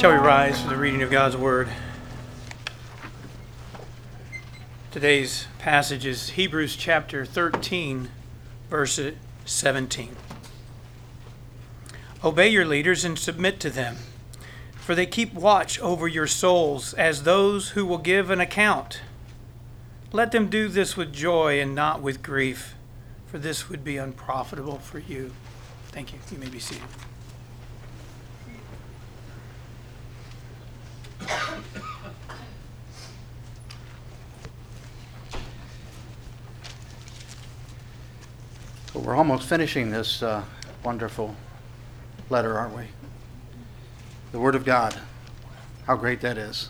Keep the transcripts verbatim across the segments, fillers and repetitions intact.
Shall we rise for the reading of God's Word? Today's passage is Hebrews chapter thirteen, verse seventeen. Obey your leaders and submit to them, for they keep watch over your souls as those who will give an account. Let them do this with joy and not with grief, for this would be unprofitable for you. Thank you. You may be seated. Well, we're almost finishing this uh, wonderful letter, aren't we? The Word of God. How great that is.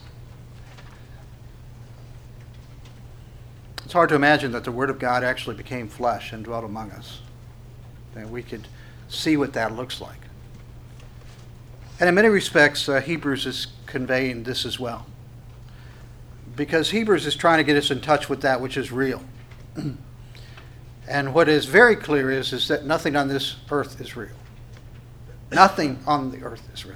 It's hard to imagine that the Word of God actually became flesh and dwelt among us. That we could see what that looks like. And in many respects, uh, Hebrews is conveying this as well. Because Hebrews is trying to get us in touch with that which is real. And what is very clear is, is that nothing on this earth is real. Nothing on the earth is real.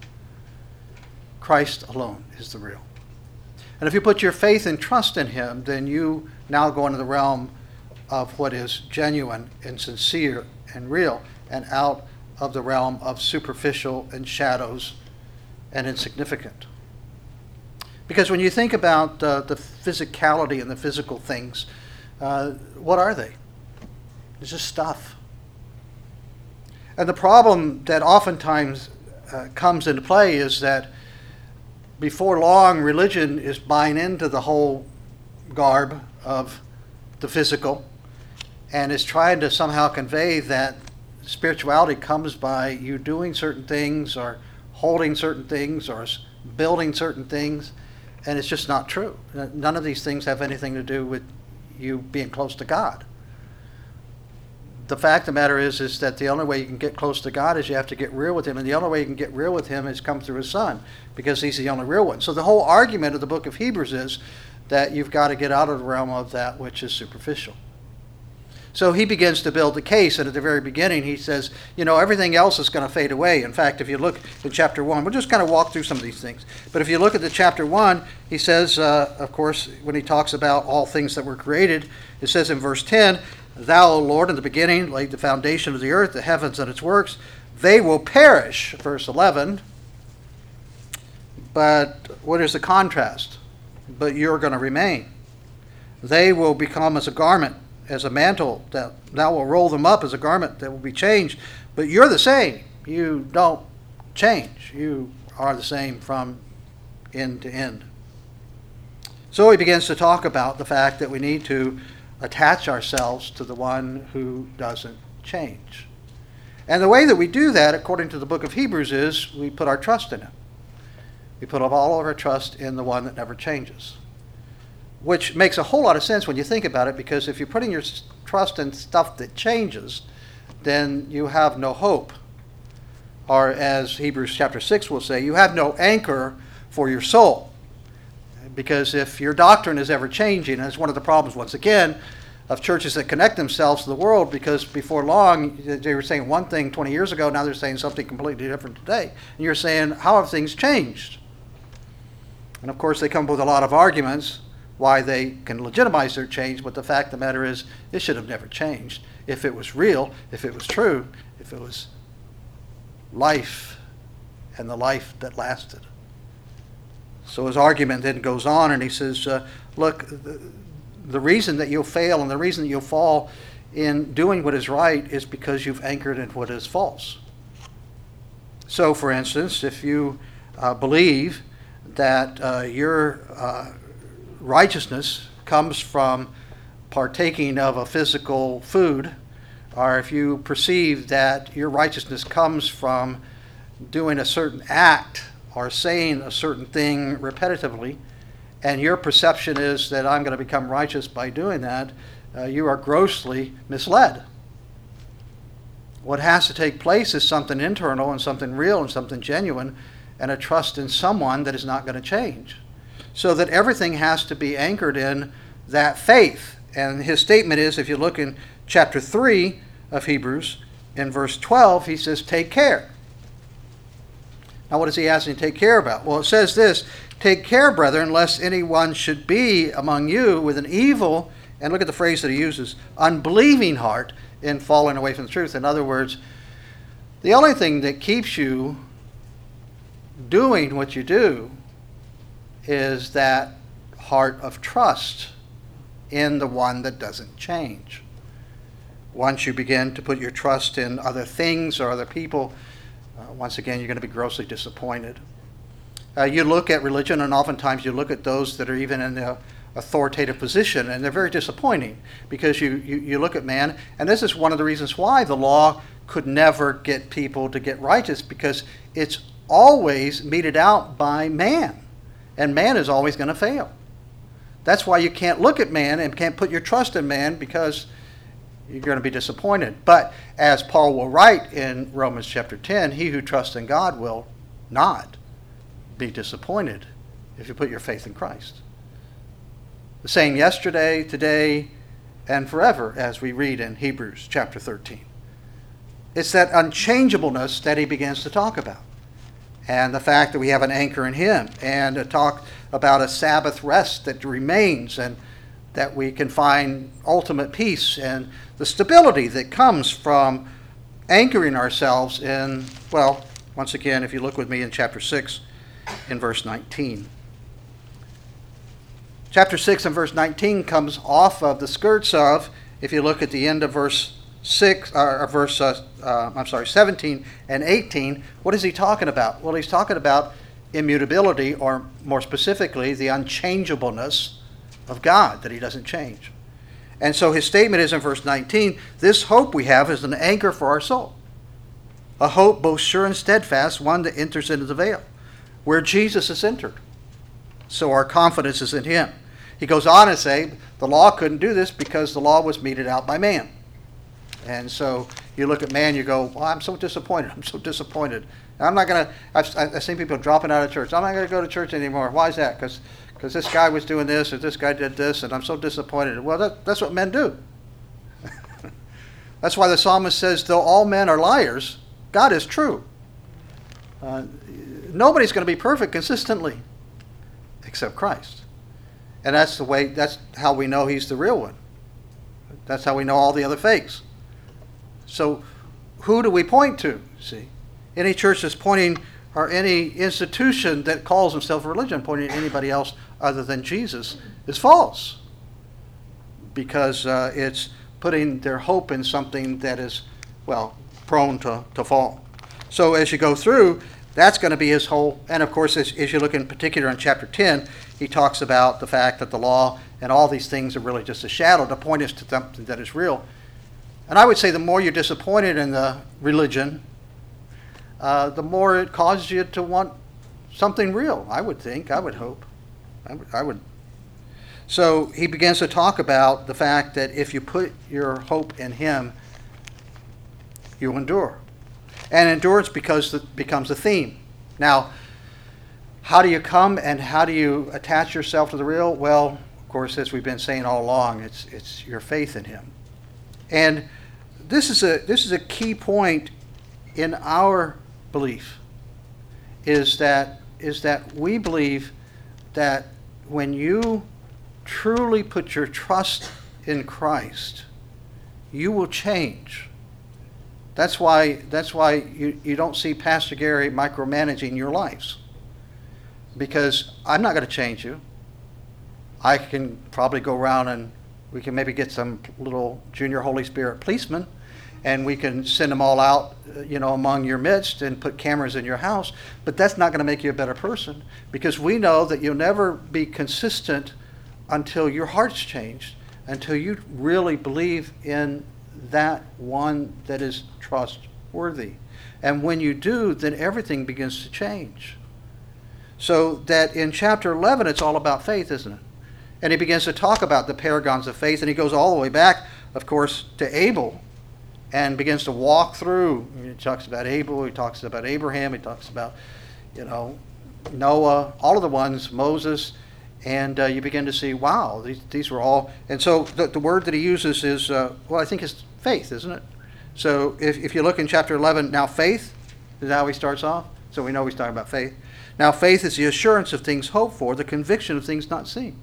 Christ alone is the real. And if you put your faith and trust in Him, then you now go into the realm of what is genuine and sincere and real, and out of the realm of superficial and shadows and insignificant. Because when you think about uh, the physicality and the physical things, uh, what are they? It's just stuff. And the problem that oftentimes uh, comes into play is that before long, religion is buying into the whole garb of the physical and is trying to somehow convey that spirituality comes by you doing certain things or holding certain things or building certain things, and it's just not true. None of these things have anything to do with you being close to God. The fact of the matter is, is that the only way you can get close to God is you have to get real with Him, and the only way you can get real with Him is come through His Son, because He's the only real one. So the whole argument of the book of Hebrews is that you've got to get out of the realm of that which is superficial. So he begins to build the case, and at the very beginning he says, you know, everything else is going to fade away. In fact, if you look in chapter one, we'll just kind of walk through some of these things. But if you look at the chapter one, he says, uh, of course, when he talks about all things that were created, it says in verse ten, Thou, O Lord, in the beginning laid the foundation of the earth, the heavens and its works. They will perish, verse eleven. But what is the contrast? But you're going to remain. They will become as a garment, as a mantle, that thou will roll them up as a garment that will be changed. But you're the same. You don't change. You are the same from end to end. So he begins to talk about the fact that we need to attach ourselves to the one who doesn't change. And the way that we do that, according to the book of Hebrews, is we put our trust in Him. We put all of our trust in the one that never changes. Which makes a whole lot of sense when you think about it, because if you're putting your trust in stuff that changes, then you have no hope. Or as Hebrews chapter six will say, you have no anchor for your soul. Because if your doctrine is ever changing, and it's one of the problems, once again, of churches that connect themselves to the world, because before long they were saying one thing twenty years ago, now they're saying something completely different today. And you're saying, how have things changed? And of course they come up with a lot of arguments why they can legitimize their change, but the fact of the matter is, it should have never changed. If it was real, if it was true, if it was life, and the life that lasted. So his argument then goes on, and he says, uh, look, the, the reason that you'll fail and the reason that you'll fall in doing what is right is because you've anchored in what is false. So, for instance, if you uh, believe that uh, your uh, righteousness comes from partaking of a physical food, or if you perceive that your righteousness comes from doing a certain act or saying a certain thing repetitively, and your perception is that I'm going to become righteous by doing that, uh, you are grossly misled. What has to take place is something internal and something real and something genuine, and a trust in someone that is not going to change. So that everything has to be anchored in that faith. And his statement is, if you look in chapter three of Hebrews, in verse twelve, he says, take care. Now what is he asking to take care about? Well, it says this, take care, brethren, lest anyone should be among you with an evil, and look at the phrase that he uses, unbelieving heart in falling away from the truth. In other words, the only thing that keeps you doing what you do is that heart of trust in the one that doesn't change. Once you begin to put your trust in other things or other people, uh, once again, you're going to be grossly disappointed. Uh, you look at religion, and oftentimes you look at those that are even in the authoritative position, and they're very disappointing because you, you, you look at man, and this is one of the reasons why the law could never get people to get righteous, because it's always meted out by man, and man is always going to fail. That's why you can't look at man and can't put your trust in man, because you're going to be disappointed. But as Paul will write in Romans chapter ten, he who trusts in God will not be disappointed if you put your faith in Christ. The same yesterday, today, and forever, as we read in Hebrews chapter thirteen. It's that unchangeableness that he begins to talk about, and the fact that we have an anchor in him, and to talk about a Sabbath rest that remains, and that we can find ultimate peace and the stability that comes from anchoring ourselves in, well, once again, if you look with me in chapter six, in verse nineteen. Chapter six and verse nineteen comes off of the skirts of, if you look at the end of verse six, or verse, uh, uh, I'm sorry, seventeen and eighteen, what is he talking about? Well, he's talking about immutability, or more specifically, the unchangeableness of God, that he doesn't change. And so his statement is in verse nineteen, this hope we have is an anchor for our soul, a hope both sure and steadfast, one that enters into the veil, where Jesus has entered. So our confidence is in him. He goes on to say, the law couldn't do this because the law was meted out by man. And so you look at man, you go, well, I'm so disappointed. I'm so disappointed. I'm not going to, I've, I've seen people dropping out of church. I'm not going to go to church anymore. Why is that? Because because this guy was doing this, or this guy did this, and I'm so disappointed. Well, that, that's what men do. That's why the psalmist says, though all men are liars, God is true. Uh, nobody's going to be perfect consistently except Christ. And that's the way, that's how we know he's the real one. That's how we know all the other fakes. So who do we point to? See, any church that's pointing, or any institution that calls himself a religion pointing at anybody else other than Jesus is false, because uh, it's putting their hope in something that is, well, prone to, to fall. So as you go through, that's going to be his whole, and of course, as, as you look in particular in chapter ten, he talks about the fact that the law and all these things are really just a shadow to point us to something that is real. And I would say the more you're disappointed in the religion, uh, the more it causes you to want something real, I would think, I would hope. I would, I would. So he begins to talk about the fact that if you put your hope in him, you endure. And endurance because it becomes a theme. Now, how do you come and how do you attach yourself to the real? Well, of course, as we've been saying all along, it's it's your faith in him. And this is a this is a key point in our belief, is that is that we believe that when you truly put your trust in Christ, you will change. That's why that's why you, you don't see Pastor Gary micromanaging your lives. Because I'm not going to change you. I can probably go around and we can maybe get some little junior Holy Spirit policemen, and we can send them all out, you know, among your midst and put cameras in your house. But that's not going to make you a better person, because we know that you'll never be consistent until your heart's changed, until you really believe in that one that is trustworthy. And when you do, then everything begins to change. So that in chapter eleven, it's all about faith, isn't it? And he begins to talk about the paragons of faith, and he goes all the way back, of course, to Abel, and begins to walk through. He talks about Abel, he talks about Abraham, he talks about, you know, Noah, all of the ones, Moses, and uh, you begin to see, wow, these, these were all, and so the, the word that he uses is, uh, well, I think it's faith, isn't it? So if, if you look in chapter eleven, now faith, is how he starts off. So we know he's talking about faith. Now, faith is the assurance of things hoped for, the conviction of things not seen.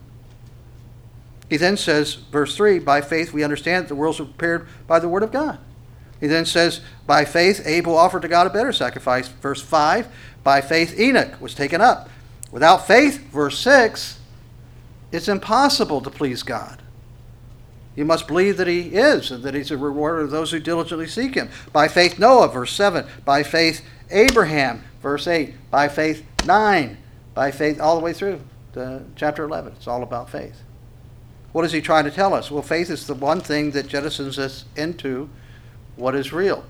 He then says, verse three, by faith we understand that the worlds were prepared by the word of God. He then says, by faith Abel offered to God a better sacrifice. Verse five, by faith Enoch was taken up. Without faith, verse six, it's impossible to please God. You must believe that he is, and that he's a rewarder of those who diligently seek him. By faith Noah, verse seven. By faith Abraham, verse eight. By faith nine. By faith all the way through to chapter eleven. It's all about faith. What is he trying to tell us? Well, faith is the one thing that jettisons us into what is real.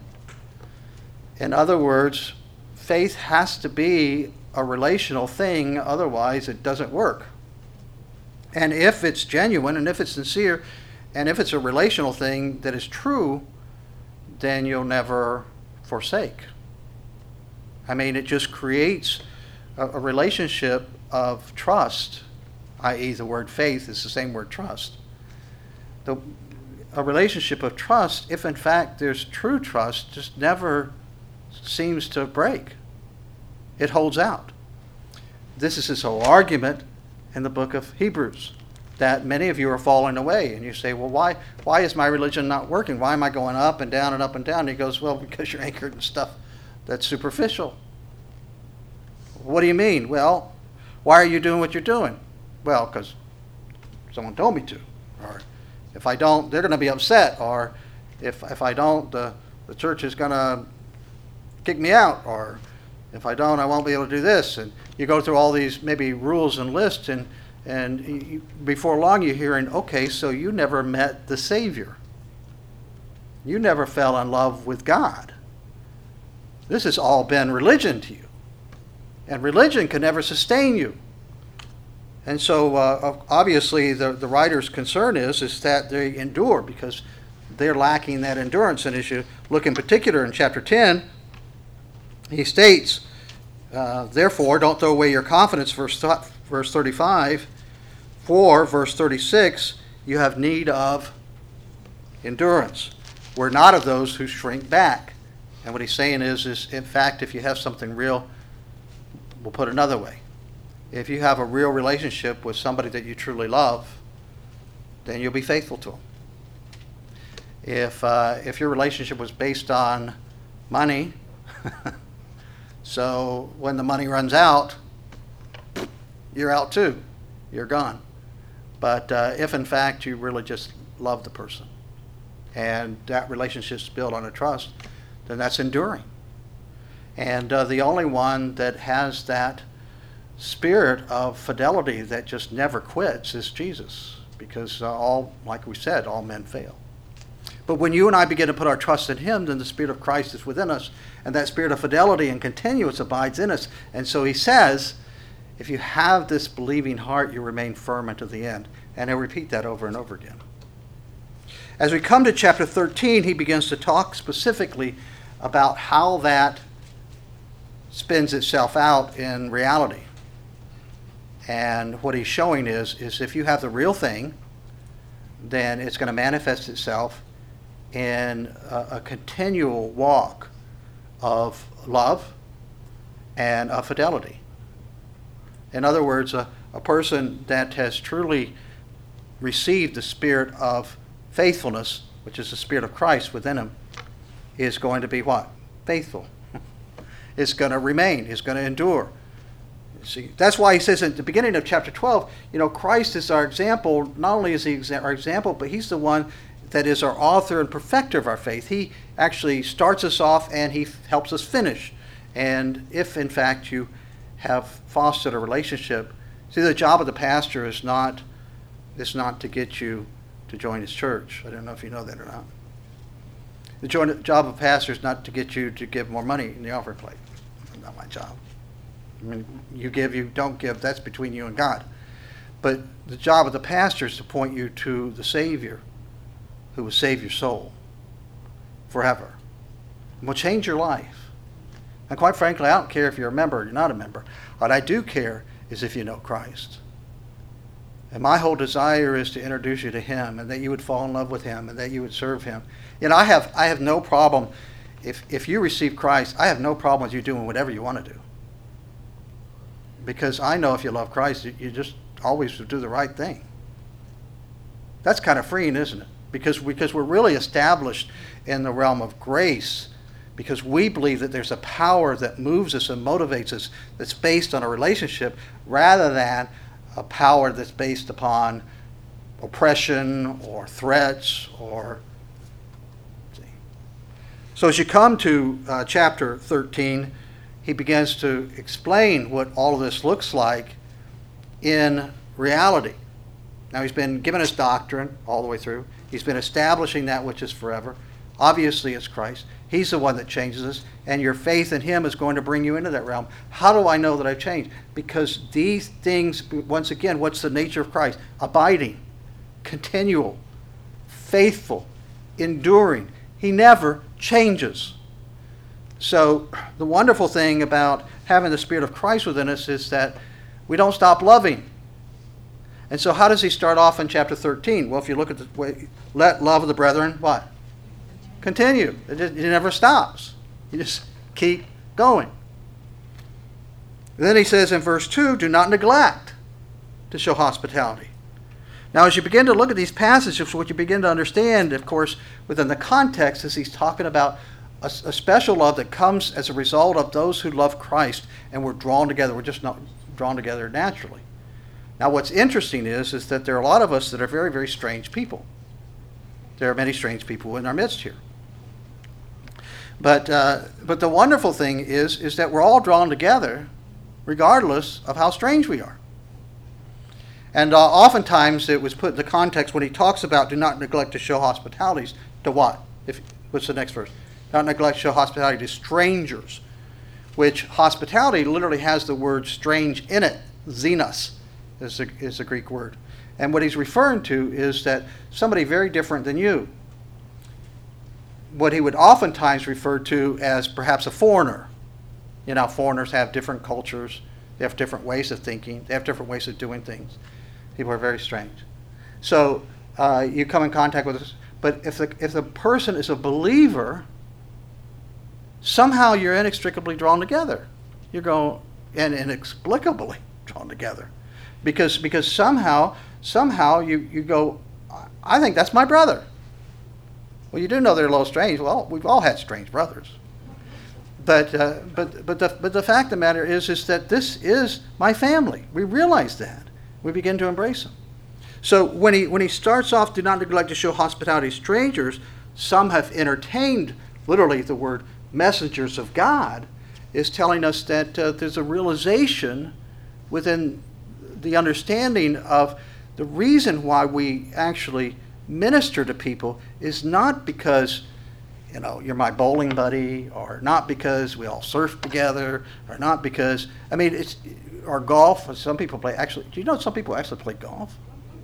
In other words, faith has to be a relational thing, otherwise it doesn't work. And if it's genuine, and if it's sincere, and if it's a relational thing that is true, then you'll never forsake. I mean, it just creates a, a relationship of trust, that is the word faith is the same word trust. The, a relationship of trust, if in fact there's true trust, just never seems to break. It holds out. This is his whole argument in the book of Hebrews, that many of you are falling away. And you say, well, why why is my religion not working? Why am I going up and down and up and down? And he goes, well, because you're anchored in stuff that's superficial. What do you mean? Well, why are you doing what you're doing? Well, because someone told me to. Or if I don't, they're going to be upset. Or if if I don't, the, the church is going to kick me out. Or if I don't, I won't be able to do this. And you go through all these maybe rules and lists, and and you, before long you're hearing, okay, so you never met the Savior. You never fell in love with God. This has all been religion to you. And religion can never sustain you. And so uh, obviously the, the writer's concern is, is that they endure, because they're lacking that endurance. And as you look in particular in chapter ten, he states, uh, therefore, don't throw away your confidence, verse, th- verse thirty-five. For, verse thirty-six, you have need of endurance. We're not of those who shrink back. And what he's saying is, is, in fact, if you have something real, we'll put it another way. If you have a real relationship with somebody that you truly love, then you'll be faithful to them. If, uh, if your relationship was based on money, so when the money runs out, you're out too. You're gone. But uh, if in fact you really just love the person and that relationship's built on a trust, then that's enduring. And uh, the only one that has that spirit of fidelity that just never quits is Jesus, because uh, all, like we said, all men fail. But when you and I begin to put our trust in him, then the Spirit of Christ is within us, and that spirit of fidelity and continuance abides in us. And so he says, if you have this believing heart, you remain firm unto the end. And he'll repeat that over and over again. As we come to chapter thirteen, he begins to talk specifically about how that spins itself out in reality. And what he's showing is, is if you have the real thing, then it's going to manifest itself in a, a continual walk of love and of fidelity. In other words, a, a person that has truly received the spirit of faithfulness, which is the Spirit of Christ within him, is going to be what? Faithful. It's going to remain. It's going to endure. See, that's why he says at the beginning of chapter twelve, you know, Christ is our example. Not only is he exa- our example, but he's the one that is our author and perfecter of our faith. He actually starts us off and he f- helps us finish. And if, in fact, you have fostered a relationship, see, the job of the pastor is not, is not to get you to join his church. I don't know if you know that or not. The join- job of a pastor is not to get you to give more money in the offering plate. That's not my job. I mean, you give, you don't give, that's between you and God. But the job of the pastor is to point you to the Savior who will save your soul forever and will change your life. And quite frankly, I don't care if you're a member or you're not a member. What I do care is if you know Christ. And my whole desire is to introduce you to him, and that you would fall in love with him, and that you would serve him. You know, I have I have no problem, if if you receive Christ, I have no problem with you doing whatever you want to do. because I know if you love Christ, you, you just always do the right thing. That's kind of freeing, isn't it? Because, because we're really established in the realm of grace, because we believe that there's a power that moves us and motivates us that's based on a relationship rather than a power that's based upon oppression or threats or... See. So as you come to uh, chapter thirteen, he begins to explain what all of this looks like in reality. Now, he's been giving us doctrine all the way through. He's been establishing that which is forever. Obviously, it's Christ. He's the one that changes us, and your faith in him is going to bring you into that realm. How do I know that I've changed? Because these things, once again, what's the nature of Christ? Abiding, continual, faithful, enduring. He never changes. So the wonderful thing about having the Spirit of Christ within us is that we don't stop loving. And so how does he start off in chapter thirteen? Well, if you look at the way, let love of the brethren, what? Continue. It, just, it never stops. You just keep going. And then he says in verse two, do not neglect to show hospitality. Now, as you begin to look at these passages, what you begin to understand, of course, within the context is he's talking about a, a special love that comes as a result of those who love Christ and we're drawn together. We're just not drawn together naturally. Now, what's interesting is, is that there are a lot of us that are very, very strange people. There are many strange people in our midst here. But uh, but the wonderful thing is, is that we're all drawn together regardless of how strange we are. And uh, oftentimes it was put in the context when he talks about do not neglect to show hospitalities to what? If, what's the next verse? Not neglect to show hospitality to strangers, which hospitality literally has the word strange in it. Xenos is the, is the Greek word. And what he's referring to is that somebody very different than you. What he would oftentimes refer to as perhaps a foreigner. You know, foreigners have different cultures. They have different ways of thinking. They have different ways of doing things. People are very strange. So uh, you come in contact with us. But if the, if the person is a believer, somehow you're inextricably drawn together. You're going, and inexplicably drawn together. Because because somehow, somehow you, you go, I think that's my brother. Well, you do know they're a little strange. Well, we've all had strange brothers. But uh, but but the but the fact of the matter is is that this is my family. We realize that. We begin to embrace them. So when he when he starts off, do not neglect to show hospitality to strangers. Some have entertained literally the word messengers of God is telling us that uh, there's a realization within the understanding of the reason why we actually minister to people is not because, you know, you're my bowling buddy, or not because we all surf together, or not because, I mean, it's, or golf. Some people play, actually, do you know some people actually play golf?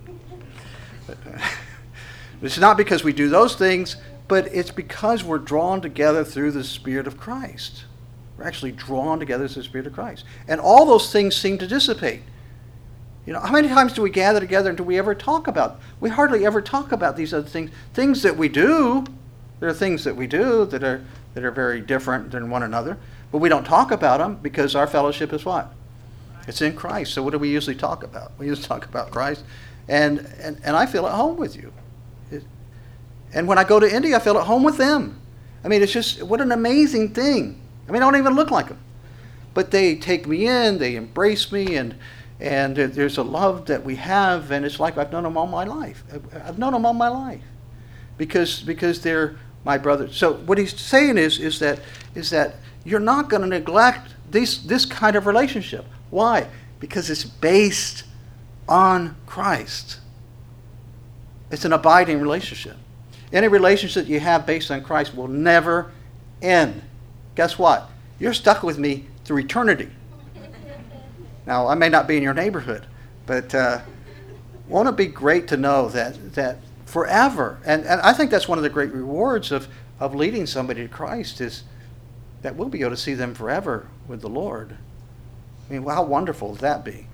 It's not because we do those things, but it's because we're drawn together through the Spirit of Christ. We're actually drawn together through the Spirit of Christ. And all those things seem to dissipate. You know, how many times do we gather together and do we ever talk about? We hardly ever talk about these other things. Things that we do. There are things that we do that are that are very different than one another. But we don't talk about them because our fellowship is what? It's in Christ. So what do we usually talk about? We usually talk about Christ. And and, and I feel at home with you. It, and when I go to India, I feel at home with them. I mean, it's just, what an amazing thing. I mean, I don't even look like them. But they take me in, they embrace me, and And there's a love that we have, and it's like I've known them all my life. I've known them all my life, because because they're my brothers. So what he's saying is is that is that you're not going to neglect this this kind of relationship. Why? Because it's based on Christ. It's an abiding relationship. Any relationship you have based on Christ will never end. Guess what? You're stuck with me through eternity. Now, I may not be in your neighborhood, but uh, won't it be great to know that that forever, and, and I think that's one of the great rewards of, of leading somebody to Christ, is that we'll be able to see them forever with the Lord. I mean, how wonderful would that be?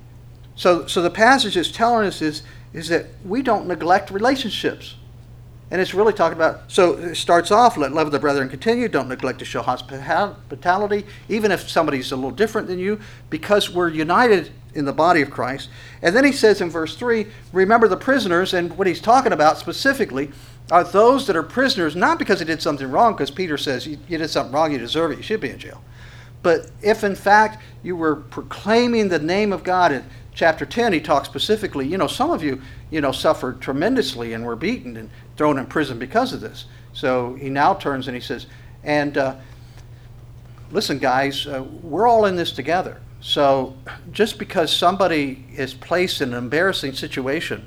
So so the passage is telling us is, is that we don't neglect relationships. And it's really talking about, so it starts off, let love of the brethren continue, don't neglect to show hospitality, even if somebody's a little different than you, because we're united in the body of Christ. And then he says in verse three, remember the prisoners, and what he's talking about specifically are those that are prisoners, not because they did something wrong, because Peter says, you, you did something wrong, you deserve it, you should be in jail. But if in fact you were proclaiming the name of God, in chapter ten, he talks specifically, you know, some of you, you know, suffered tremendously and were beaten and thrown in prison because of this. So he now turns and he says, and uh, listen, guys, uh, we're all in this together. So just because somebody is placed in an embarrassing situation,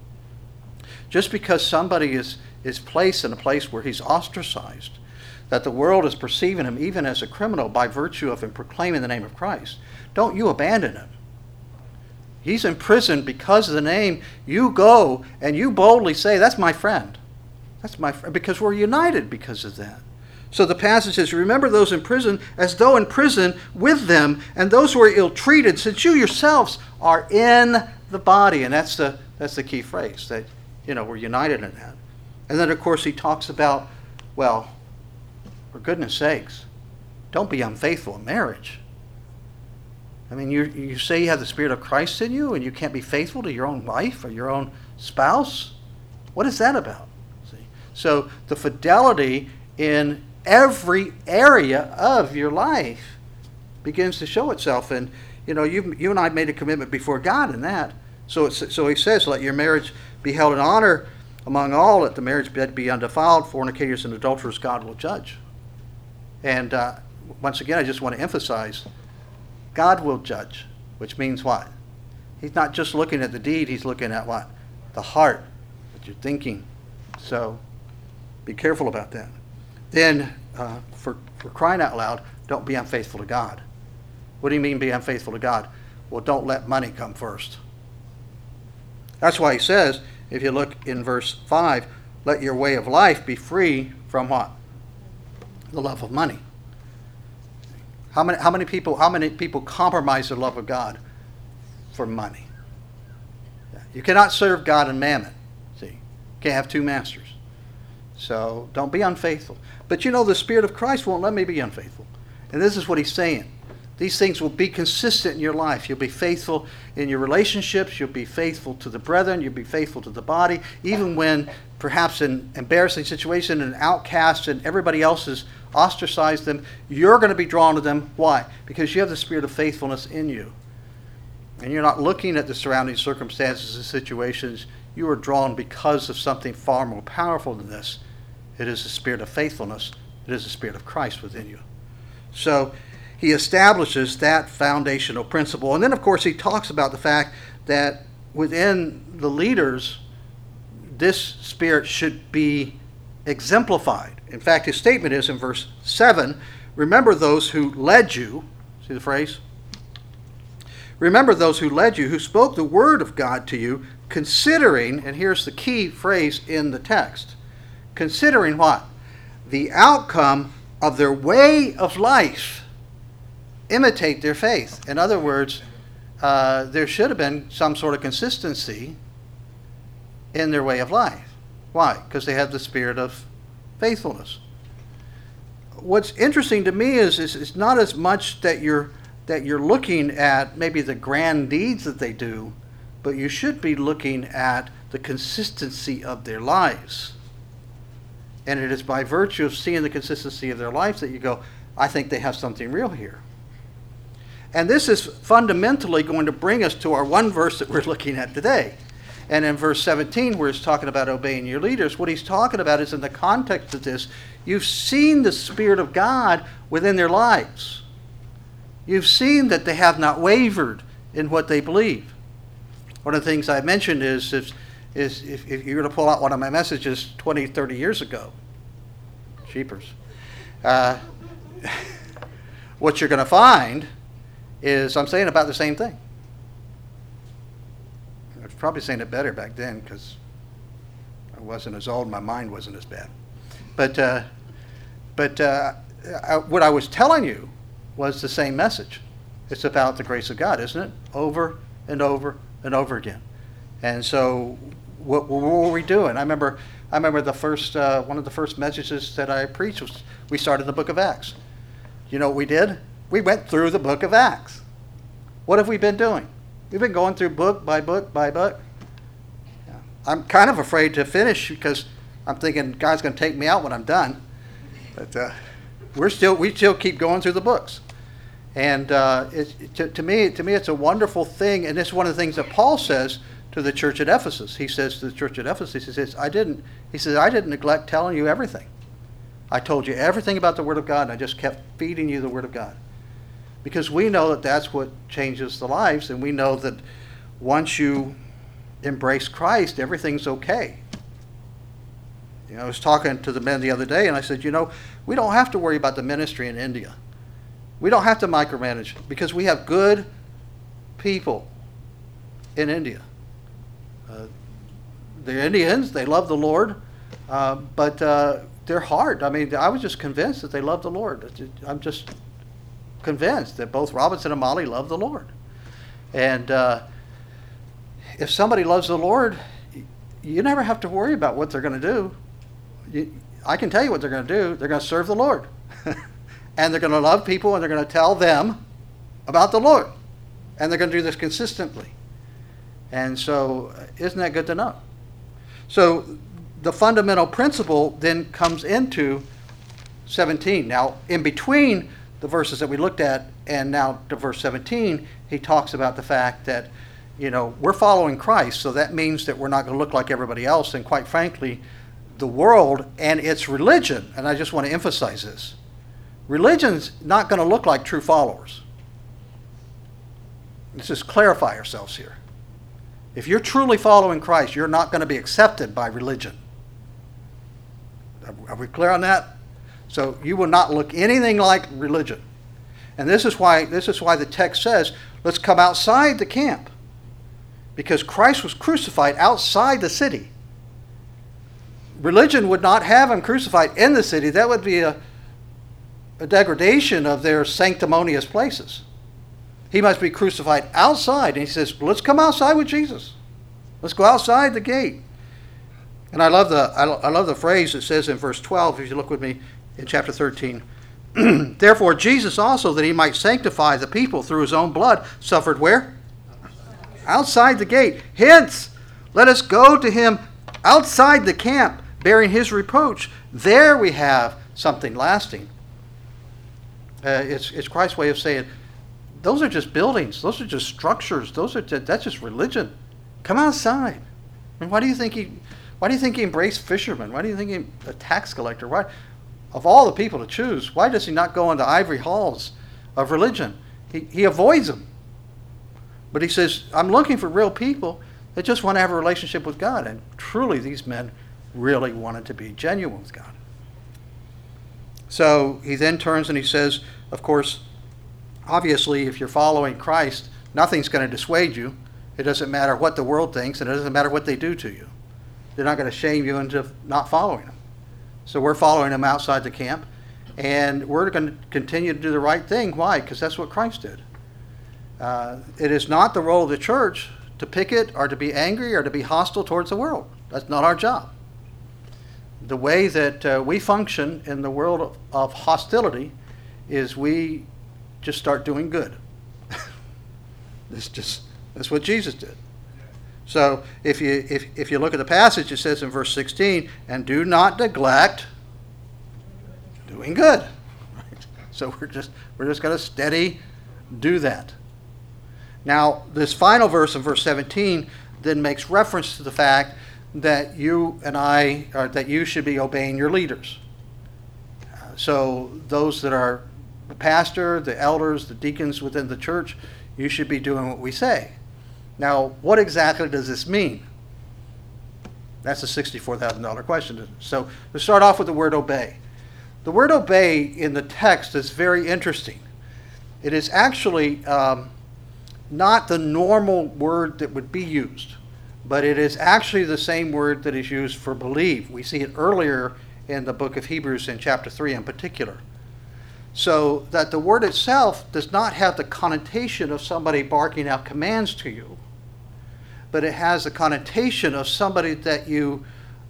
just because somebody is, is placed in a place where he's ostracized, that the world is perceiving him even as a criminal by virtue of him proclaiming the name of Christ, don't you abandon him. He's in prison because of the name. You go and you boldly say, that's my friend. That's my friend, because we're united because of that. So the passage says, remember those in prison as though in prison with them, and those who are ill-treated, since you yourselves are in the body. And that's the that's the key phrase, that, you know, we're united in that. And then, of course, he talks about, well, for goodness sakes, don't be unfaithful in marriage. I mean, you you say you have the Spirit of Christ in you and you can't be faithful to your own wife or your own spouse? What is that about? See? So the fidelity in every area of your life begins to show itself. And, you know, you you and I made a commitment before God in that. So it's, so he says, let your marriage be held in honor among all, let the marriage bed be undefiled, fornicators and adulterers God will judge. And uh, once again, I just want to emphasize, God will judge, which means what? He's not just looking at the deed, he's looking at what? The heart, what you're thinking. So be careful about that. Then, uh, for, for crying out loud, don't be unfaithful to God. What do you mean be unfaithful to God? Well, don't let money come first. That's why he says, if you look in verse five, let your way of life be free from what? The love of money. How many, how many people, how many people compromise the love of God for money? You cannot serve God and mammon. See, you can't have two masters. So don't be unfaithful. But you know, the Spirit of Christ won't let me be unfaithful. And this is what he's saying. These things will be consistent in your life. You'll be faithful in your relationships. You'll be faithful to the brethren. You'll be faithful to the body. Even when perhaps in embarrassing situation and outcast and everybody else has ostracized them, you're going to be drawn to them. Why? Because you have the Spirit of faithfulness in you. And you're not looking at the surrounding circumstances and situations. You are drawn because of something far more powerful than this. It is the Spirit of faithfulness. It is the Spirit of Christ within you. So he establishes that foundational principle. And then, of course, he talks about the fact that within the leaders, this spirit should be exemplified. In fact, his statement is in verse seven, remember those who led you. See the phrase? Remember those who led you, who spoke the word of God to you, considering, and here's the key phrase in the text, considering what? The outcome of their way of life. Imitate their faith. In other words, uh, there should have been some sort of consistency in their way of life. Why? Because they have the spirit of faithfulness. What's interesting to me is, is it's not as much that you're that you're looking at maybe the grand deeds that they do, but you should be looking at the consistency of their lives. And it is by virtue of seeing the consistency of their lives that you go, I think they have something real here. And this is fundamentally going to bring us to our one verse that we're looking at today. And in verse seventeen, where he's talking about obeying your leaders, what he's talking about is in the context of this, you've seen the Spirit of God within their lives. You've seen that they have not wavered in what they believe. One of the things I mentioned is, is, is if, if you're going to pull out one of my messages twenty, thirty years ago, jeepers, uh, what you're going to find is I'm saying about the same thing. I was probably saying it better back then because I wasn't as old, my mind wasn't as bad. But, uh, but uh, I, what I was telling you was the same message. It's about the grace of God, isn't it? Over and over and over again. And so what, what were we doing? I remember I remember the first, uh, one of the first messages that I preached was we started the book of Acts. You know what we did? We went through the book of Acts. What have we been doing? We've been going through book by book by book. Yeah. I'm kind of afraid to finish because I'm thinking God's going to take me out when I'm done. But uh, we're still, we still keep going through the books. And uh, it, to, to me, to me, it's a wonderful thing, and it's one of the things that Paul says to the church at Ephesus. He says to the church at Ephesus, he says, "I didn't." He says, "I didn't neglect telling you everything. I told you everything about the Word of God, and I just kept feeding you the Word of God." Because we know that that's what changes the lives, and we know that once you embrace Christ, everything's okay. You know, I was talking to the men the other day, and I said, you know, we don't have to worry about the ministry in India. We don't have to micromanage because we have good people in India. Uh, they're Indians. They love the Lord, uh, but uh, they're hard. I mean, I was just convinced that they love the Lord. I'm just convinced that both Robinson and Molly love the Lord. And uh, if somebody loves the Lord, you never have to worry about what they're going to do. You, I can tell you what they're going to do. They're going to serve the Lord. And they're going to love people, and they're going to tell them about the Lord. And they're going to do this consistently. And so, isn't that good to know? So, the fundamental principle then comes into seventeen. Now, in between the verses that we looked at and now to verse seventeen, he talks about the fact that, you know, we're following Christ, so that means that we're not going to look like everybody else. And quite frankly, the world and its religion, and I just want to emphasize this, religion's not going to look like true followers. Let's just clarify ourselves here. If you're truly following Christ, you're not going to be accepted by religion. Are we clear on that? So you will not look anything like religion. And this is why this is why the text says, let's come outside the camp. Because Christ was crucified outside the city. Religion would not have him crucified in the city. That would be a a degradation of their sanctimonious places. He must be crucified outside. And he says, let's come outside with Jesus. Let's go outside the gate. And I love the I, I love the phrase that says in verse twelve, if you look with me in chapter thirteen, therefore Jesus also, that he might sanctify the people through his own blood, suffered where? Outside the gate. Hence, let us go to him outside the camp, bearing his reproach. There we have something lasting. Uh, it's, it's Christ's way of saying, those are just buildings. Those are just structures. Those are that's just religion. Come outside. I mean, why do you think he? Why do you think he embraced fishermen? Why do you think he a tax collector? Why, of all the people to choose, why does he not go into ivory halls of religion? He he avoids them. But he says, I'm looking for real people that just want to have a relationship with God. And truly, these men really wanted to be genuine with God. So he then turns and he says, of course, obviously, if you're following Christ, nothing's going to dissuade you. It doesn't matter what the world thinks, and it doesn't matter what they do to you. They're not going to shame you into not following them. So we're following them outside the camp, and we're going to continue to do the right thing. Why? Because that's what Christ did. Uh, it is not the role of the church to picket or to be angry or to be hostile towards the world. That's not our job. The way that uh, we function in the world of, of hostility is we just start doing good. It's just that's what Jesus did. So if you if if you look at the passage, it says in verse sixteen, and do not neglect doing good. Right? So we're just we're just going to steady do that. Now this final verse in verse seventeen then makes reference to the fact that you and I, or that you should be obeying your leaders. Uh, so those that are the pastor, the elders, the deacons within the church, you should be doing what we say. Now, what exactly does this mean? That's a sixty-four thousand dollars question. So to start off with the word obey. The word obey in the text is very interesting. It is actually um, not the normal word that would be used, but it is actually the same word that is used for believe. We see it earlier in the book of Hebrews in chapter three in particular. So that the word itself does not have the connotation of somebody barking out commands to you, but it has the connotation of somebody that you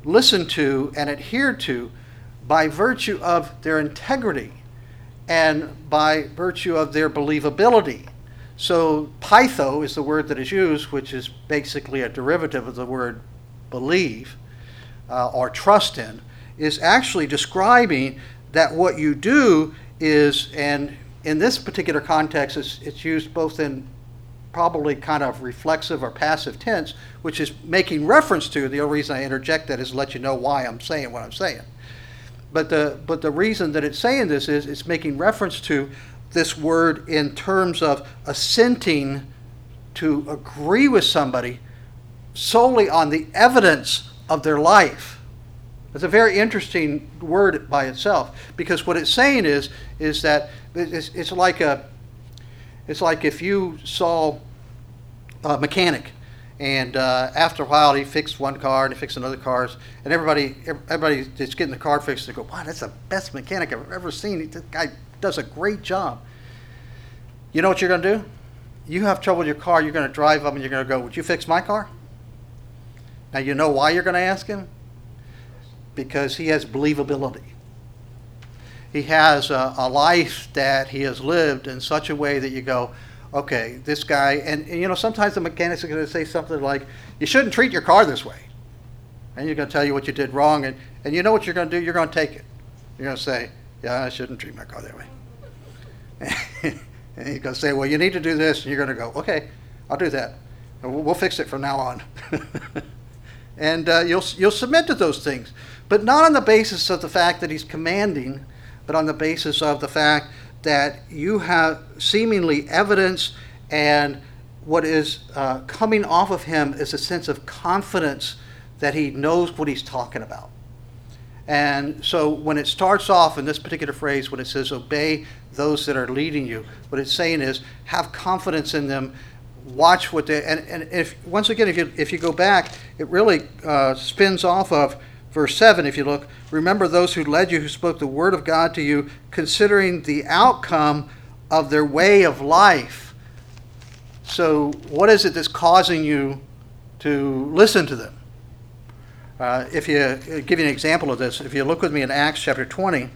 listened to and adhered to by virtue of their integrity and by virtue of their believability. So pytho is the word that is used, which is basically a derivative of the word believe uh, or trust in, is actually describing that what you do is, and in this particular context, it's, it's used both in probably kind of reflexive or passive tense, which is making reference to, the only reason I interject that is to let you know why I'm saying what I'm saying. But the, but the reason that it's saying this is it's making reference to this word in terms of assenting to agree with somebody solely on the evidence of their life. It's a very interesting word by itself, because what it's saying is is that it's, it's like a it's like if you saw a mechanic, and uh, after a while he fixed one car and he fixed another car, and everybody everybody that's getting the car fixed, they go, "Wow, that's the best mechanic I've ever seen. This guy does a great job." You know what you're going to do? You have trouble with your car, you're going to drive up and you're going to go, "Would you fix my car?" Now you know why you're going to ask him? Because he has believability. He has a, a life that he has lived in such a way that you go, okay, this guy, and, and you know, sometimes the mechanics are going to say something like, "You shouldn't treat your car this way." And you're going to tell you what you did wrong, and, and you know what you're going to do? You're going to take it. You're going to say, "Yeah, I shouldn't treat my car that way." And he's going to say, "Well, you need to do this," and you're going to go, "Okay, I'll do that. We'll, we'll fix it from now on." And uh, you'll you'll submit to those things, but not on the basis of the fact that he's commanding, but on the basis of the fact that you have seemingly evidence, and what is uh, coming off of him is a sense of confidence that he knows what he's talking about. And so when it starts off in this particular phrase, when it says obey those that are leading you, what it's saying is have confidence in them. Watch what they, and, and if once again, if you if you go back, it really uh, spins off of verse seven. If you look, remember those who led you, who spoke the word of God to you, considering the outcome of their way of life. So what is it that's causing you to listen to them? Uh, if you uh, give you an example of this, if you look with me in Acts chapter twenty,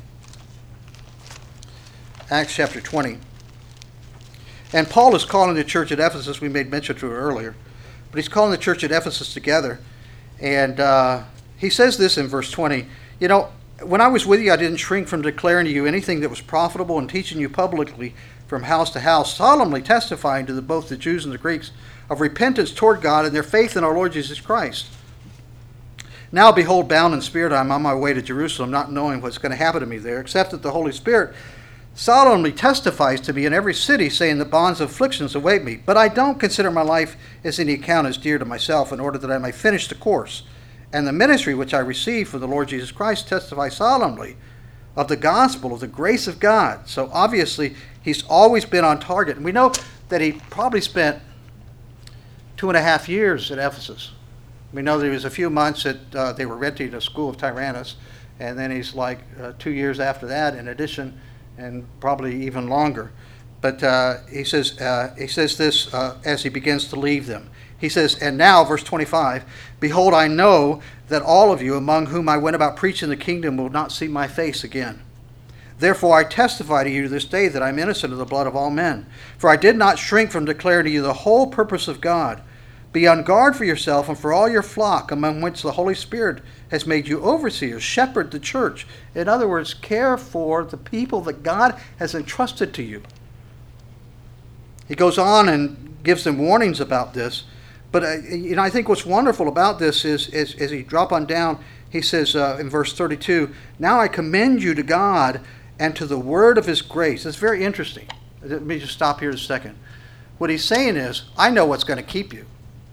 Acts chapter twenty. And Paul is calling the church at Ephesus, we made mention to it earlier, but he's calling the church at Ephesus together. And uh, he says this in verse twenty, "You know, when I was with you, I didn't shrink from declaring to you anything that was profitable and teaching you publicly from house to house, solemnly testifying to the, both the Jews and the Greeks of repentance toward God and their faith in our Lord Jesus Christ. Now, behold, bound in spirit, I'm on my way to Jerusalem, not knowing what's going to happen to me there, except that the Holy Spirit solemnly testifies to me in every city, saying the bonds of afflictions await me. But I don't consider my life as any account as dear to myself, in order that I may finish the course. And the ministry which I received from the Lord Jesus Christ testify solemnly of the gospel of the grace of God." So obviously, he's always been on target. And we know that he probably spent two and a half years at Ephesus. We know there was a few months that uh, they were renting a school of Tyrannus, and then he's like uh, two years after that in addition, and probably even longer. But uh, he says uh, he says this uh, as he begins to leave them. He says, "And now," verse twenty-five, "Behold, I know that all of you among whom I went about preaching the kingdom will not see my face again. Therefore I testify to you this day that I am innocent of the blood of all men. For I did not shrink from declaring to you the whole purpose of God. Be on guard for yourself and for all your flock, among which the Holy Spirit has made you overseers. Shepherd the church." In other words, care for the people that God has entrusted to you. He goes on and gives them warnings about this. But uh, you know, I think what's wonderful about this is, is as he drop on down, he says uh, in verse thirty-two, "Now I commend you to God and to the word of his grace." It's very interesting. Let me just stop here a second. What he's saying is, I know what's going to keep you.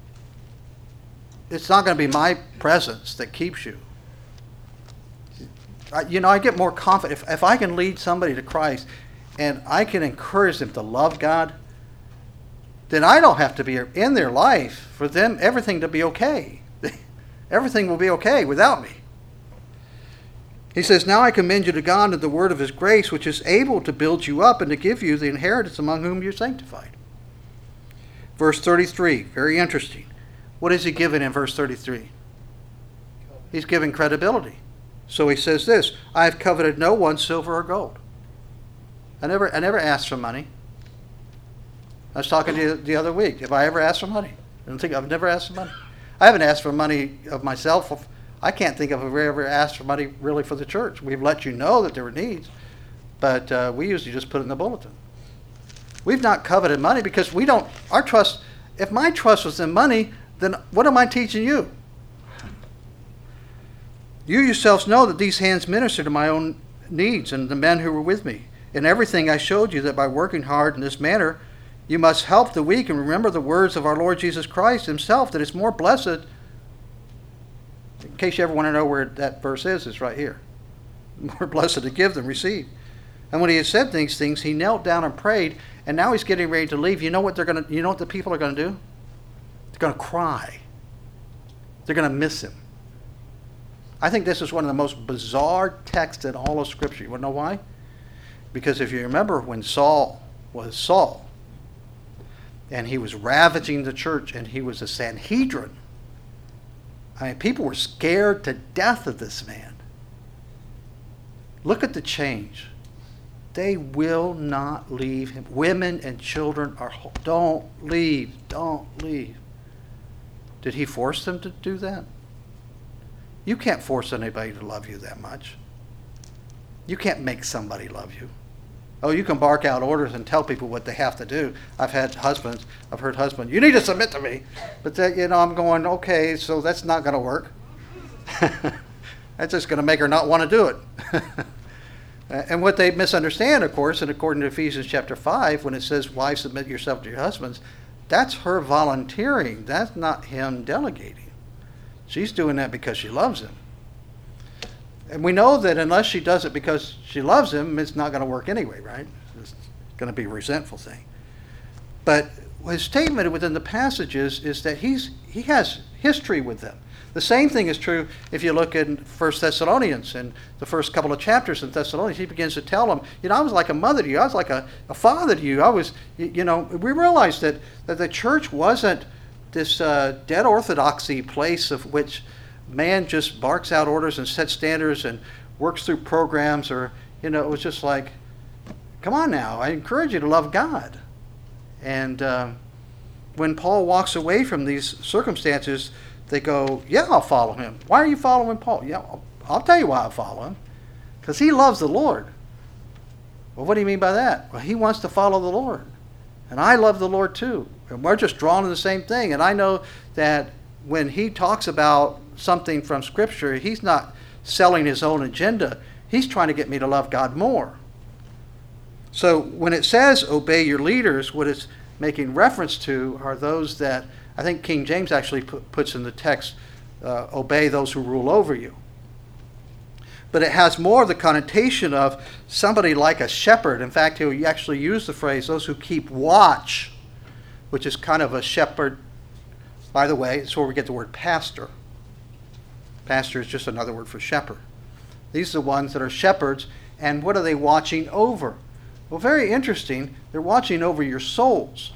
It's not going to be my presence that keeps you. I, you know, I get more confident. If, if I can lead somebody to Christ and I can encourage them to love God, then I don't have to be in their life for them, everything to be okay. Everything will be okay without me. He says, "Now I commend you to God and the word of his grace, which is able to build you up and to give you the inheritance among whom you're sanctified." Verse thirty-three, very interesting. What is he given in verse thirty-three? He's giving credibility. So he says this, I have coveted no one's silver or gold. I never, I never asked for money. I was talking to you the other week. Have I ever asked for money? I don't think I've never asked for money. I haven't asked for money of myself. I can't think of if we ever asked for money really for the church. We've let you know that there were needs, but uh, we usually just put it in the bulletin. We've not coveted money because we don't, our trust, if my trust was in money, then what am I teaching you? You yourselves know that these hands minister to my own needs and the men who were with me. In everything I showed you that by working hard in this manner, you must help the weak and remember the words of our Lord Jesus Christ himself, that it's more blessed. In case you ever want to know where that verse is, it's right here. More blessed to give than receive. And when he had said these things, he knelt down and prayed, and now he's getting ready to leave. You know what they're going to, you know what the people are going to do? They're going to cry. They're going to miss him. I think this is one of the most bizarre texts in all of Scripture. You want to know why? Because if you remember when Saul was Saul, and he was ravaging the church, and he was a Sanhedrin, I mean, people were scared to death of this man. Look at the change. They will not leave him. Women and children are, don't leave, don't leave. Did he force them to do that? You can't force anybody to love you that much. You can't make somebody love you. Oh, you can bark out orders and tell people what they have to do. I've had husbands, I've heard husbands, you need to submit to me. But that, you know, I'm going, okay, so that's not going to work. That's just going to make her not want to do it. And what they misunderstand, of course, and according to Ephesians chapter five, when it says, wives, submit yourself to your husbands, that's her volunteering. That's not him delegating. She's doing that because she loves him. And we know that unless she does it because she loves him, it's not going to work anyway, right? It's going to be a resentful thing. But his statement within the passages is that he's he has history with them. The same thing is true if you look in First Thessalonians, and the first couple of chapters in Thessalonians, he begins to tell them, you know, I was like a mother to you. I was like a, a father to you. I was, you, you know, we realized that, that the church wasn't this uh, dead orthodoxy place of which man just barks out orders and sets standards and works through programs, or, you know, it was just like, come on now, I encourage you to love God. And uh, when Paul walks away from these circumstances, they go, yeah, I'll follow him. Why are you following Paul? Yeah, I'll, I'll tell you why I follow him. Because he loves the Lord. Well, what do you mean by that? Well, he wants to follow the Lord. And I love the Lord too. And we're just drawn to the same thing. And I know that when he talks about something from Scripture, he's not selling his own agenda. He's trying to get me to love God more. So when it says obey your leaders, what it's making reference to are those that, I think King James actually put, puts in the text, uh, obey those who rule over you. But it has more of the connotation of somebody like a shepherd. In fact, he'll actually use the phrase, those who keep watch, which is kind of a shepherd. By the way, it's where we get the word pastor. Pastor is just another word for shepherd. These are the ones that are shepherds, and what are they watching over? Well, very interesting. They're watching over your souls.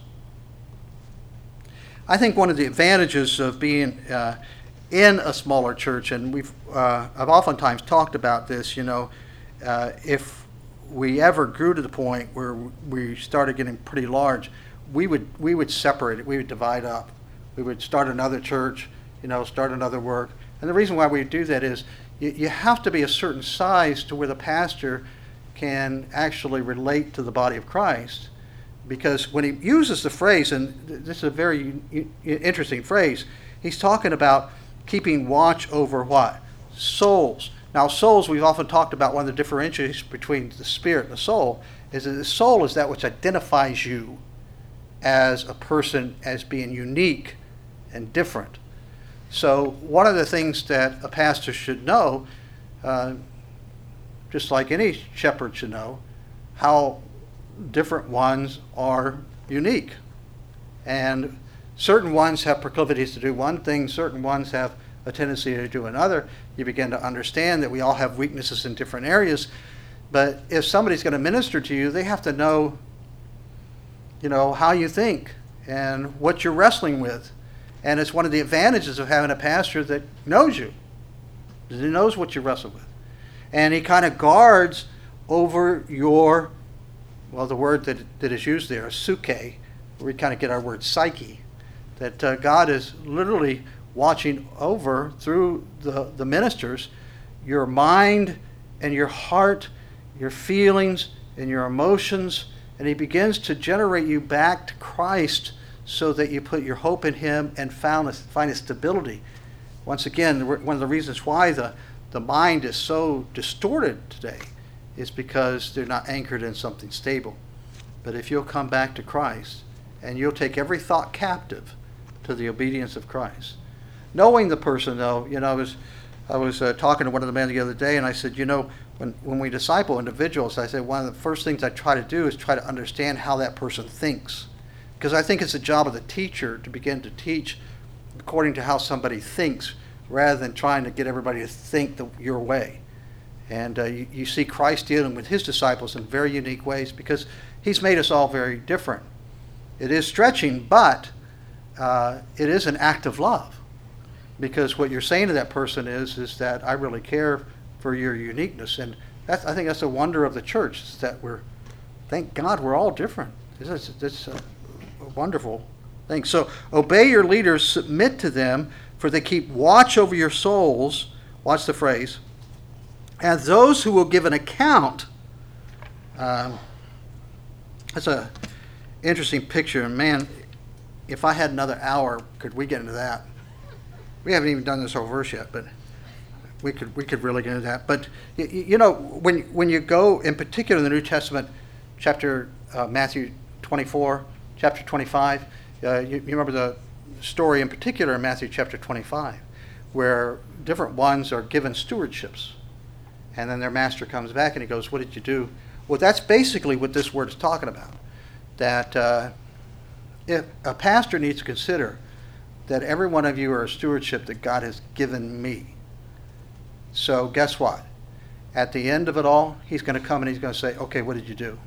I think one of the advantages of being uh, in a smaller church, and we've uh, I've oftentimes talked about this, you know, uh, if we ever grew to the point where we started getting pretty large, we would we would separate it. We would divide up. We would start another church, you know, start another work. And the reason why we do that is you, you have to be a certain size to where the pastor can actually relate to the body of Christ. Because when he uses the phrase, and this is a very interesting phrase, he's talking about keeping watch over what? Souls. Now, souls, we've often talked about one of the differentiations between the spirit and the soul, is that the soul is that which identifies you as a person as being unique and different. So one of the things that a pastor should know, uh, just like any shepherd should know, how different ones are unique. And certain ones have proclivities to do one thing, certain ones have a tendency to do another. You begin to understand that we all have weaknesses in different areas. But if somebody's going to minister to you, they have to know, you know, how you think and what you're wrestling with. And it's one of the advantages of having a pastor that knows you. He knows what you wrestle with. And he kind of guards over your, well, the word that, that is used there, suke, where we kind of get our word psyche, that uh, God is literally watching over through the, the ministers your mind and your heart, your feelings and your emotions, and he begins to generate you back to Christ so that you put your hope in him and found a, find a stability. Once again, one of the reasons why the, the mind is so distorted today is because they're not anchored in something stable. But if you'll come back to Christ and you'll take every thought captive to the obedience of Christ. Knowing the person, though, you know, I was I was uh, talking to one of the men the other day, and I said, you know, when, when we disciple individuals, I said one of the first things I try to do is try to understand how that person thinks. Because I think it's the job of the teacher to begin to teach according to how somebody thinks, rather than trying to get everybody to think the, your way. And uh, you, you see Christ dealing with his disciples in very unique ways because he's made us all very different. It is stretching, but uh, it is an act of love. Because what you're saying to that person is, is that I really care for your uniqueness. And that's, I think that's a wonder of the church, is that we're, thank God we're all different. It's, it's a wonderful thing. So obey your leaders, submit to them, for they keep watch over your souls. Watch the phrase. And those who will give an account. Um, that's a interesting picture. And man, if I had another hour, could we get into that? We haven't even done this whole verse yet, but we could we could really get into that. But you, you know, when when you go, in particular, in the New Testament, chapter uh, Matthew twenty-four, chapter twenty-five, uh, you, you remember the story in particular in Matthew chapter twenty-five, where different ones are given stewardships, and then their master comes back and he goes, "What did you do?" Well, that's basically what this word is talking about. That uh, if a pastor needs to consider that every one of you are a stewardship that God has given me. So guess what? At the end of it all, he's going to come and he's going to say, okay, what did you do?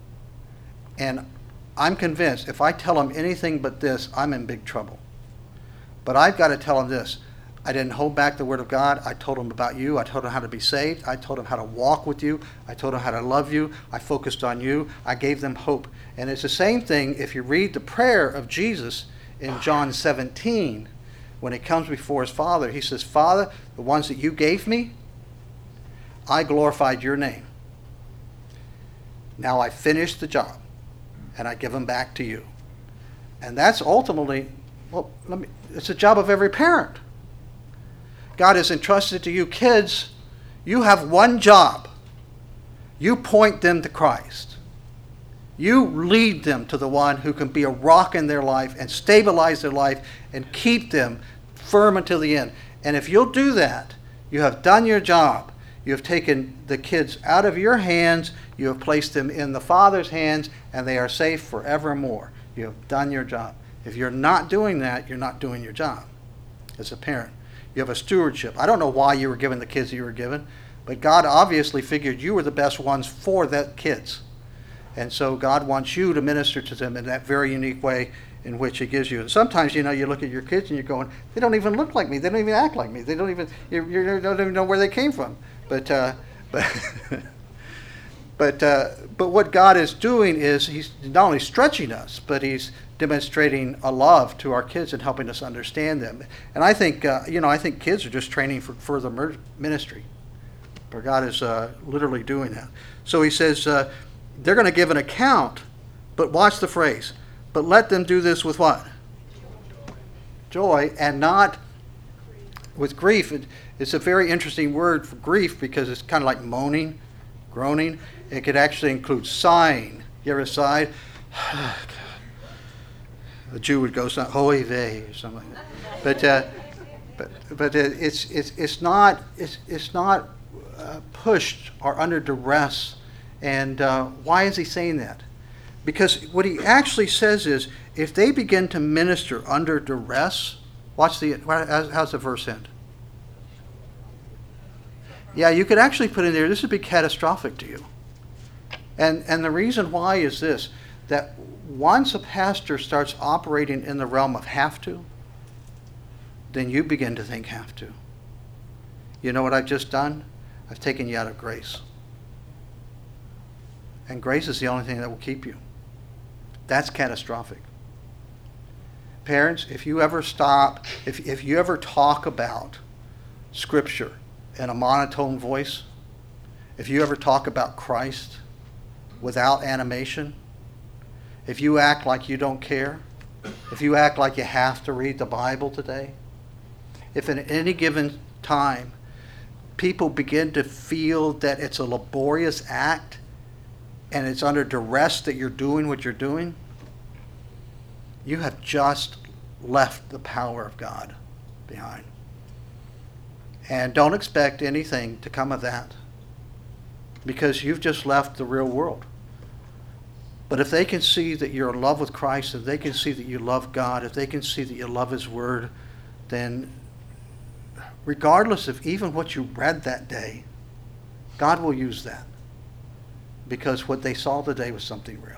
And I'm convinced if I tell him anything but this, I'm in big trouble. But I've got to tell him this. I didn't hold back the word of God. I told him about you. I told him how to be saved. I told him how to walk with you. I told him how to love you. I focused on you. I gave them hope. And it's the same thing if you read the prayer of Jesus in John seventeen, when he comes before his Father, he says, Father, the ones that you gave me, I glorified your name. Now I finished the job, and I give them back to you. And that's ultimately, well, let me, it's the job of every parent. God has entrusted to you kids, you have one job. You point them to Christ. You lead them to the one who can be a rock in their life and stabilize their life and keep them firm until the end. And if you'll do that, you have done your job. You have taken the kids out of your hands. You have placed them in the Father's hands, and they are safe forevermore. You have done your job. If you're not doing that, you're not doing your job as a parent. You have a stewardship. I don't know why you were given the kids you were given, but God obviously figured you were the best ones for the kids. And so God wants you to minister to them in that very unique way in which he gives you. And sometimes, you know, you look at your kids and you're going, they don't even look like me. They don't even act like me. They don't even, you, you don't even know where they came from. But, uh, but, but, uh, but what God is doing is he's not only stretching us, but he's demonstrating a love to our kids and helping us understand them. And I think, uh, you know, I think kids are just training for further mer- ministry. But God is uh, literally doing that. So he says, uh, they're going to give an account, but watch the phrase. But let them do this with what? Joy, and not with grief. It, it's a very interesting word for grief because it's kind of like moaning, groaning. It could actually include sighing. You ever sighed? A Jew would go something, "Hoi vey," or something like that. But uh, but but it's it's it's not it's it's not uh, pushed or under duress. And uh, why is he saying that? Because what he actually says is, if they begin to minister under duress, watch the, how's the verse end? Yeah, you could actually put in there, this would be catastrophic to you. And and the reason why is this, that once a pastor starts operating in the realm of have to, then you begin to think have to. You know what I've just done? I've taken you out of grace. And grace is the only thing that will keep you. That's catastrophic. Parents, if you ever stop, if, if you ever talk about Scripture in a monotone voice, if you ever talk about Christ without animation, if you act like you don't care, if you act like you have to read the Bible today, if at any given time people begin to feel that it's a laborious act and it's under duress that you're doing what you're doing, you have just left the power of God behind. And don't expect anything to come of that, because you've just left the real world. But if they can see that you're in love with Christ, if they can see that you love God, if they can see that you love His Word, then regardless of even what you read that day, God will use that. Because what they saw today was something real.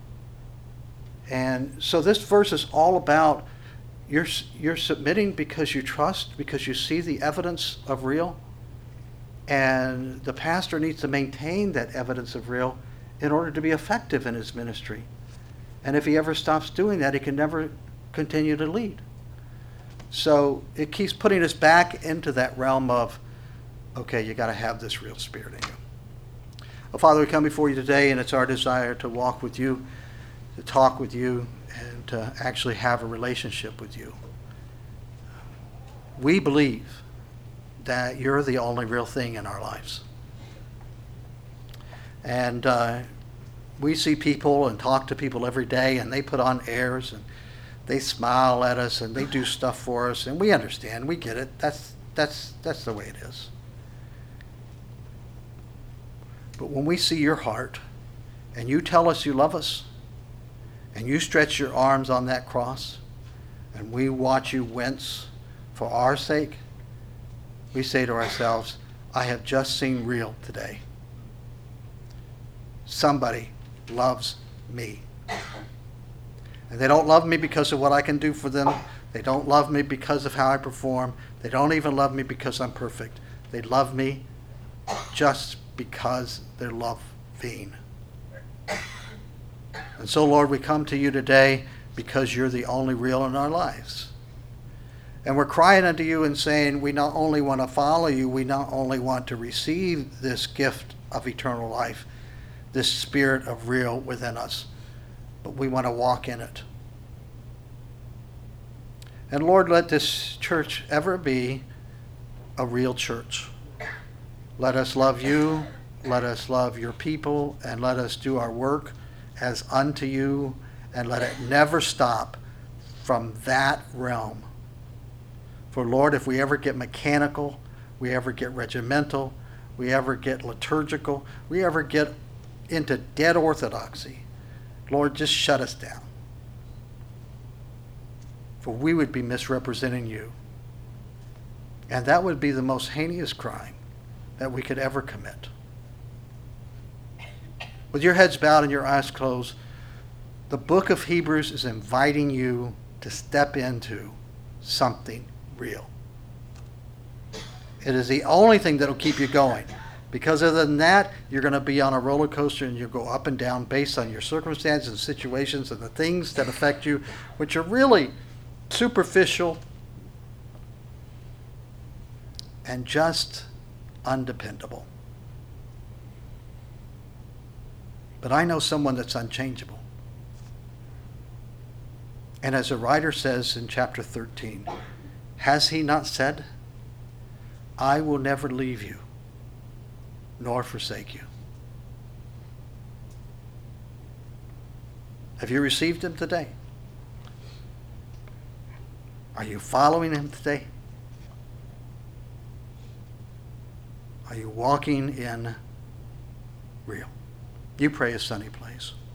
And so this verse is all about you're, you're submitting because you trust, because you see the evidence of real. And the pastor needs to maintain that evidence of real in order to be effective in his ministry. And if he ever stops doing that, he can never continue to lead. So it keeps putting us back into that realm of, okay, you got to have this real spirit in you. Well, Father, we come before you today, and it's our desire to walk with you, to talk with you, and to actually have a relationship with you. We believe that you're the only real thing in our lives. And uh, we see people and talk to people every day, and they put on airs, and they smile at us, and they do stuff for us, and we understand, we get it. That's, that's, that's the way it is. But when we see your heart, and you tell us you love us, and you stretch your arms on that cross, and we watch you wince for our sake, we say to ourselves, I have just seen real today. Somebody loves me. And they don't love me because of what I can do for them. They don't love me because of how I perform. They don't even love me because I'm perfect. They love me just because they're loving. And so, Lord, we come to you today because you're the only real in our lives. And we're crying unto you and saying, we not only want to follow you, we not only want to receive this gift of eternal life, this spirit of real within us, but we want to walk in it. And Lord, let this church ever be a real church. Let us love you, let us love your people, and let us do our work as unto you, and let it never stop from that realm. For Lord, if we ever get mechanical, we ever get regimental, we ever get liturgical, we ever get into dead orthodoxy, Lord, just shut us down. For we would be misrepresenting you. And that would be the most heinous crime that we could ever commit. With your heads bowed and your eyes closed, the book of Hebrews is inviting you to step into something real. It is the only thing that will keep you going. Because other than that, you're going to be on a roller coaster and you'll go up and down based on your circumstances and situations and the things that affect you, which are really superficial and just undependable. But I know someone that's unchangeable. And as the writer says in chapter thirteen, has he not said, I will never leave you nor forsake you? Have you received him today? Are you following him today? Are you walking in real? You pray as Sonny plays.